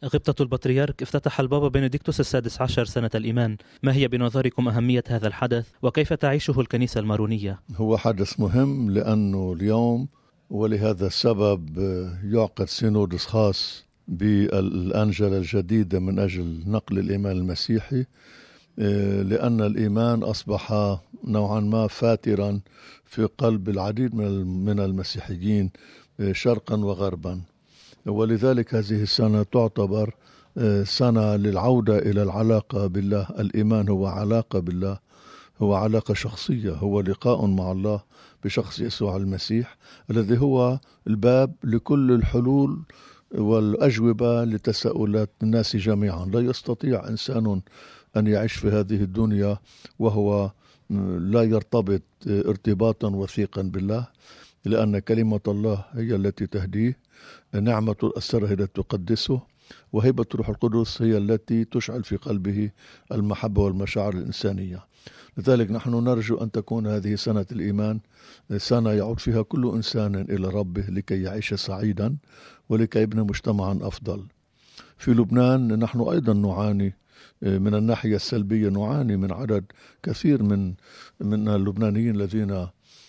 غبطة البطريرك افتتح البابا بنديكتوس السادس عشر سنة الإيمان. ما هي بنظركم أهمية هذا الحدث وكيف تعيشه الكنيسة المارونية؟ هو حدث مهم لأنه اليوم ولهذا السبب يعقد سينودس خاص بالأنجلة الجديدة من أجل نقل الإيمان المسيحي، لأن الإيمان أصبح نوعا ما فاترا في قلب العديد من المسيحيين شرقا وغربا، ولذلك هذه السنة تعتبر سنة للعودة إلى العلاقة بالله. الإيمان هو علاقة بالله، هو علاقة شخصية، هو لقاء مع الله بشخص يسوع المسيح الذي هو الباب لكل الحلول والأجوبة لتساؤلات الناس جميعا. لا يستطيع إنسان أن يعيش في هذه الدنيا وهو لا يرتبط ارتباطا وثيقا بالله، لأن كلمة الله هي التي تهديه، نعمة الأسرة هي التي تقدسه، وهبة روح القدس هي التي تشعل في قلبه المحبة والمشاعر الإنسانية. لذلك نحن نرجو أن تكون هذه سنة الإيمان سنة يعود فيها كل إنسان إلى ربه لكي يعيش سعيدا ولكي يبني مجتمعا أفضل. في لبنان نحن أيضا نعاني من الناحية السلبية، نعاني من عدد كثير من اللبنانيين الذين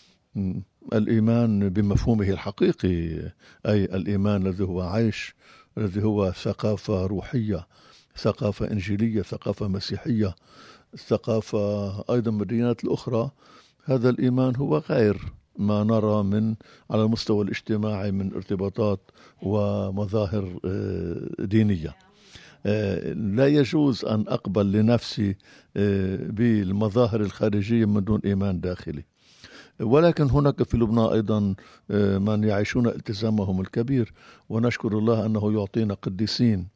الإيمان بمفهومه الحقيقي، أي الإيمان الذي هو عيش، الذي هو ثقافة روحية، ثقافة إنجيلية، ثقافة مسيحية، ثقافة أيضا من الديانات الأخرى، هذا الإيمان هو غير ما نرى من على المستوى الاجتماعي من ارتباطات ومظاهر دينية. لا يجوز أن أقبل لنفسي بالمظاهر الخارجية من دون إيمان داخلي. ولكن هناك في لبنان أيضا من يعيشون التزامهم الكبير، ونشكر الله أنه يعطينا قديسين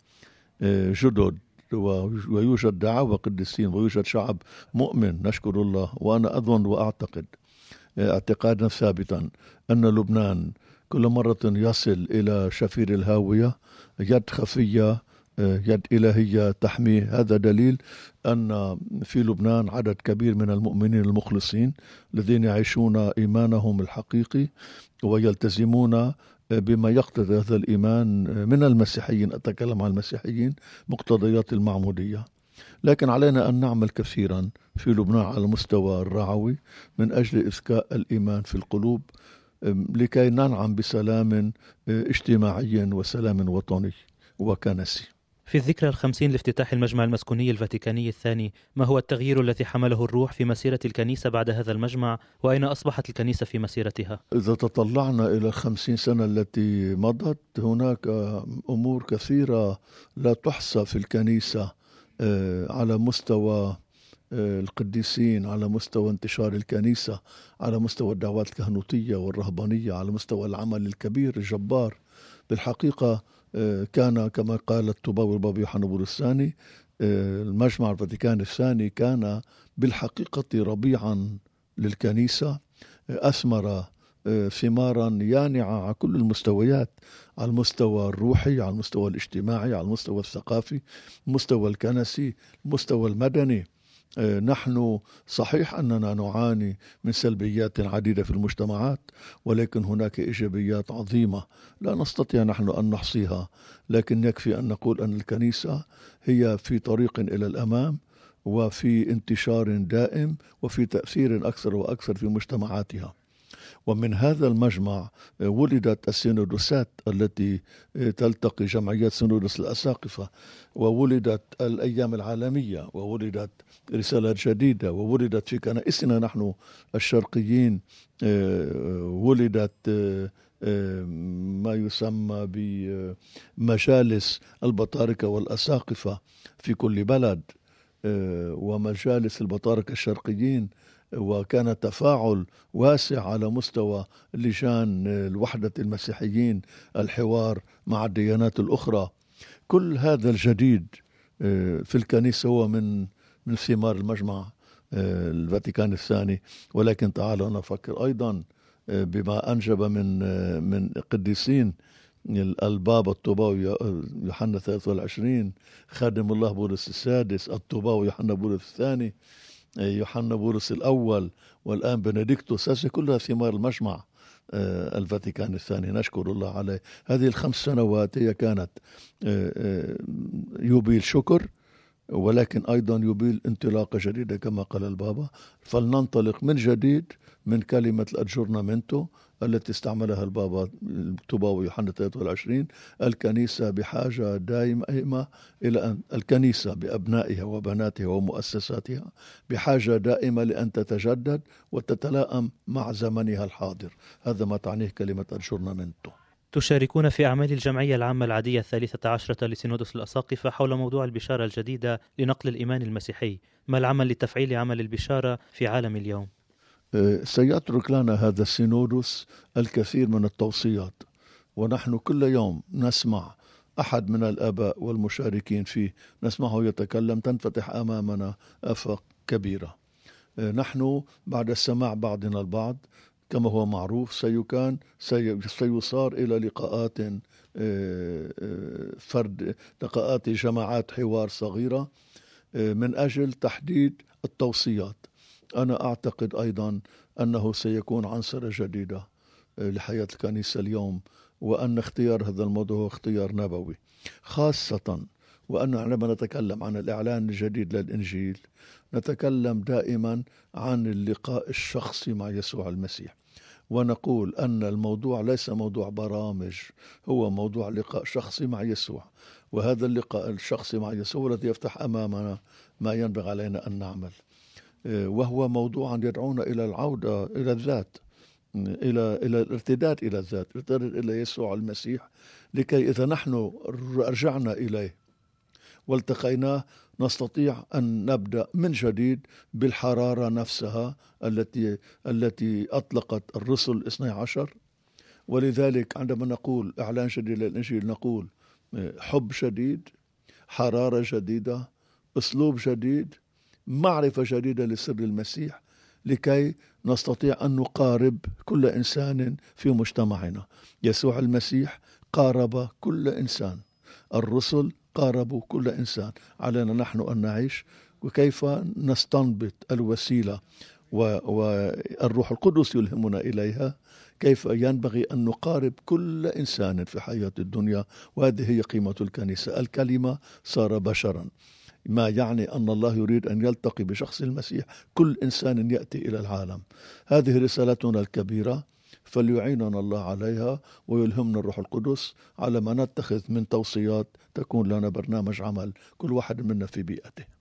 جدد، ويوجد دعاوى قديسين ويوجد شعب مؤمن، نشكر الله. وأنا أظن وأعتقد اعتقادا ثابتا أن لبنان كل مرة يصل إلى شفير الهاوية يد خفية، يد إلهية تحميه. هذا دليل أن في لبنان عدد كبير من المؤمنين المخلصين الذين يعيشون إيمانهم الحقيقي ويلتزمون بما يقتضي هذا الإيمان من المسيحيين، أتكلم عن المسيحيين، مقتضيات المعمودية. لكن علينا أن نعمل كثيرا في لبنان على المستوى الرعوي من أجل إذكاء الإيمان في القلوب لكي ننعم بسلام اجتماعي وسلام وطني وكنسي. في الذكرى 50 لافتتاح المجمع المسكوني الفاتيكاني الثاني، ما هو التغيير الذي حمله الروح في مسيرة الكنيسة بعد هذا المجمع، وأين أصبحت الكنيسة في مسيرتها؟ إذا تطلعنا إلى 50 سنة التي مضت، هناك أمور كثيرة لا تحصى في الكنيسة على مستوى القديسين، على مستوى انتشار الكنيسة، على مستوى الدعوات الكهنوتية والرهبانية، على مستوى العمل الكبير الجبار. بالحقيقة كان كما قال الطوباوي البابا يوحنا بولس الثاني، المجمع الفاتيكاني الثاني كان بالحقيقة ربيعا للكنيسة، أثمر ثمارا يانعة على كل المستويات، على المستوى الروحي، على المستوى الاجتماعي، على المستوى الثقافي، المستوى الكنسي، المستوى المدني. نحن صحيح أننا نعاني من سلبيات عديدة في المجتمعات، ولكن هناك إيجابيات عظيمة لا نستطيع نحن أن نحصيها، لكن يكفي أن نقول أن الكنيسة هي في طريق إلى الأمام، وفي انتشار دائم، وفي تأثير أكثر وأكثر في مجتمعاتها. ومن هذا المجمع ولدت السينودوسات التي تلتقي جمعيات سينودوس الأساقفة، وولدت الأيام العالمية، وولدت رسالة جديدة، وولدت في كنائسنا نحن الشرقيين ولدت ما يسمى بمجالس البطاركة والأساقفة في كل بلد، ومجالس البطاركة الشرقيين، وكان تفاعل واسع على مستوى لجان الوحدة المسيحيين، الحوار مع الديانات الأخرى. كل هذا الجديد في الكنيسة هو من ثمار المجمع الفاتيكان الثاني. ولكن تعالوا نفكر أيضا بما أنجب من قديسين، البابا الطوباوي يوحنا 23، خادم الله بولس السادس، الطوباوي يوحنا بولس الثاني، يوحنا بولس الأول، والآن بنديكتوس. هذه كلها ثمار المجمع الفاتيكان الثاني، نشكر الله عليه. هذه ال5 سنوات هي كانت يوبيل شكر، ولكن أيضا يوبيل انطلاقة جديدة كما قال البابا. فلننطلق من جديد من كلمة الأجورنامنتو التي استعملها البابا الطوباوي يوحنا 23. الكنيسة بحاجة دائمة إلى أن الكنيسة بأبنائها وبناتها ومؤسساتها بحاجة دائمة لأن تتجدد وتتلائم مع زمنها الحاضر. هذا ما تعنيه كلمة الأجورنامنتو. تشاركون في أعمال الجمعية العامة العادية 13 لسينودوس الأساقفة حول موضوع البشارة الجديدة لنقل الإيمان المسيحي. ما العمل لتفعيل عمل البشارة في عالم اليوم؟ سيترك لنا هذا السينودوس الكثير من التوصيات، ونحن كل يوم نسمع أحد من الآباء والمشاركين فيه، نسمعه يتكلم، تنفتح أمامنا آفاق كبيرة. نحن بعد السماع بعضنا البعض كما هو معروف سيصار إلى لقاءات لقاءات جماعات حوار صغيرة من أجل تحديد التوصيات. أنا أعتقد أيضا أنه سيكون عنصرة جديدة لحياة الكنيسة اليوم، وأن اختيار هذا الموضوع هو اختيار نبوي، خاصة وأن عندما نتكلم عن الإعلان الجديد للإنجيل نتكلم دائما عن اللقاء الشخصي مع يسوع المسيح، ونقول أن الموضوع ليس موضوع برامج، هو موضوع لقاء شخصي مع يسوع. وهذا اللقاء الشخصي مع يسوع الذي يفتح أمامنا ما ينبغي علينا أن نعمل، وهو موضوع يدعونا إلى العودة إلى الذات، إلى الارتداد إلى الذات، ارتداد إلى يسوع المسيح، لكي إذا نحن رجعنا إليه والتقيناه نستطيع أن نبدأ من جديد بالحرارة نفسها التي أطلقت الرسل 12. ولذلك عندما نقول إعلان جديد للإنجيل نقول حب جديد، حرارة جديدة، أسلوب جديد، معرفة جديدة لسر المسيح، لكي نستطيع أن نقارب كل إنسان في مجتمعنا. يسوع المسيح قارب كل إنسان، الرسل قاربوا كل إنسان. علينا نحن أن نعيش وكيف نستنبط الوسيلة والروح القدس يلهمنا إليها، كيف ينبغي أن نقارب كل إنسان في حياة الدنيا. وهذه هي قيمة الكنيسة. الكلمة صار بشرا، ما يعني أن الله يريد أن يلتقي بشخص المسيح كل إنسان يأتي إلى العالم. هذه رسالتنا الكبيرة، فليعيننا الله عليها ويلهمنا الروح القدس على ما نتخذ من توصيات تكون لنا برنامج عمل كل واحد منا في بيئته.